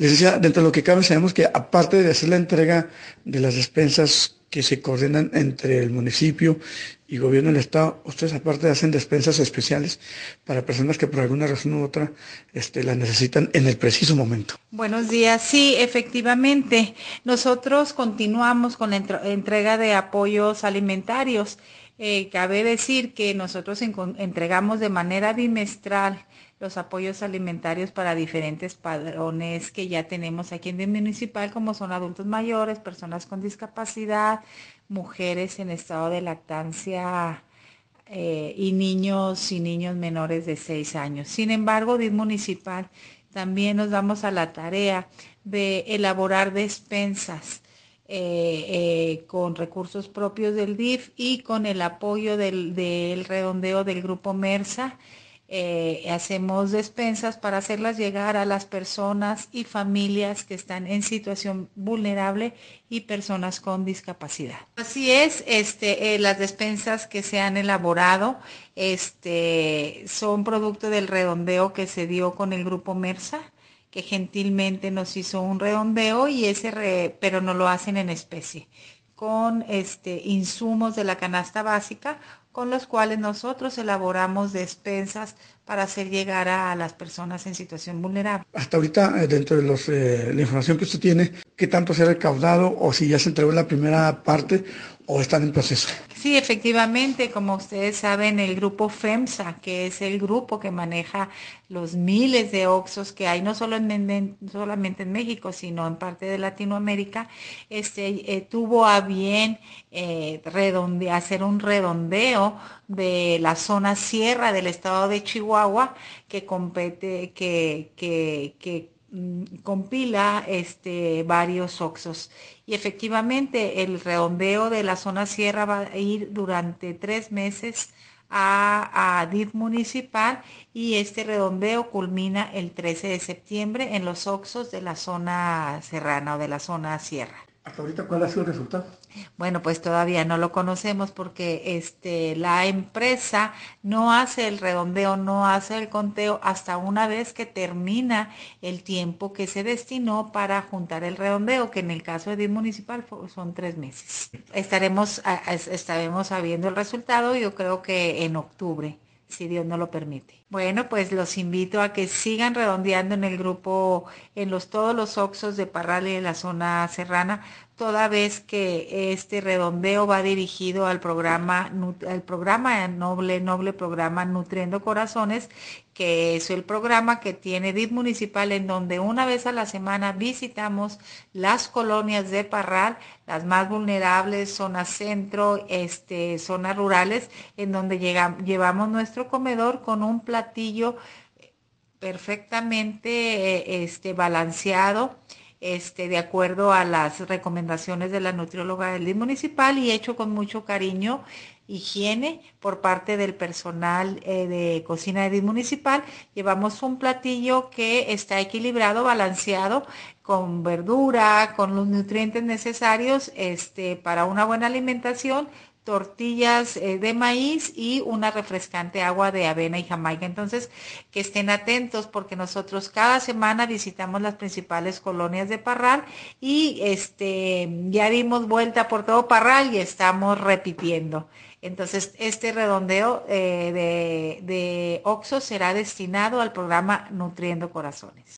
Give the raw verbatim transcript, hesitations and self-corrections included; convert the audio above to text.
Licenciada, dentro de lo que cabe, sabemos que aparte de hacer la entrega de las despensas que se coordinan entre el municipio y gobierno del estado, ustedes aparte hacen despensas especiales para personas que por alguna razón u otra este, las necesitan en el preciso momento. Buenos días, sí, efectivamente. Nosotros continuamos con la entrega de apoyos alimentarios. Eh, cabe decir que nosotros entregamos de manera bimestral los apoyos alimentarios para diferentes padrones que ya tenemos aquí en el municipal, como son adultos mayores, personas con discapacidad, mujeres en estado de lactancia eh, y niños y niños menores de seis años. Sin embargo, D I F municipal también nos damos a la tarea de elaborar despensas eh, eh, con recursos propios del D I F y con el apoyo del, del redondeo del grupo MERSA. Eh, hacemos despensas para hacerlas llegar a las personas y familias que están en situación vulnerable y personas con discapacidad. Así es, este, eh, las despensas que se han elaborado este, son producto del redondeo que se dio con el grupo MERSA, que gentilmente nos hizo un redondeo, y ese re, pero no lo hacen en especie, con este, insumos de la canasta básica, con los cuales nosotros elaboramos despensas para hacer llegar a las personas en situación vulnerable. Hasta ahorita, dentro de los, eh, la información que usted tiene, ¿qué tanto se ha recaudado o si ya se entregó la primera parte o están en proceso? Sí, efectivamente, como ustedes saben, el grupo FEMSA, que es el grupo que maneja los miles de Oxxos que hay, no solo en, en, solamente en México, sino en parte de Latinoamérica, este, eh, tuvo a bien eh, redonde, hacer un redondeo de la zona sierra del estado de Chihuahua, que compete, que, que, que compila este, varios Oxxos. Y efectivamente el redondeo de la zona sierra va a ir durante tres meses a, a D I F municipal, y este redondeo culmina el trece de septiembre en los Oxxos de la zona serrana o de la zona sierra. ¿Hasta ahorita cuál ha sido el resultado? Bueno, pues todavía no lo conocemos porque este, la empresa no hace el redondeo, no hace el conteo hasta una vez que termina el tiempo que se destinó para juntar el redondeo, que en el caso de D I F municipal son tres meses. Estaremos, estaremos sabiendo el resultado, yo creo que en octubre, si Dios no lo permite. Bueno, pues los invito a que sigan redondeando en el grupo, en los todos los Oxxos de Parral y de la zona serrana, toda vez que este redondeo va dirigido al programa, al programa noble, noble programa Nutriendo Corazones, que es el programa que tiene D I F municipal, en donde una vez a la semana visitamos las colonias de Parral, las más vulnerables, zona centro, este, zonas rurales, en donde llegamos, llevamos nuestro comedor con un platillo perfectamente este, balanceado, Este, de acuerdo a las recomendaciones de la nutrióloga del D I F municipal, y hecho con mucho cariño, higiene por parte del personal eh, de cocina de D I F municipal. Llevamos un platillo que está equilibrado, balanceado, con verdura, con los nutrientes necesarios este, para una buena alimentación, tortillas eh, de maíz y una refrescante agua de avena y jamaica. Entonces, que estén atentos, porque nosotros cada semana visitamos las principales colonias de Parral, y este ya dimos vuelta por todo Parral y estamos repitiendo. Entonces, este redondeo eh, de, de Oxxo será destinado al programa Nutriendo Corazones.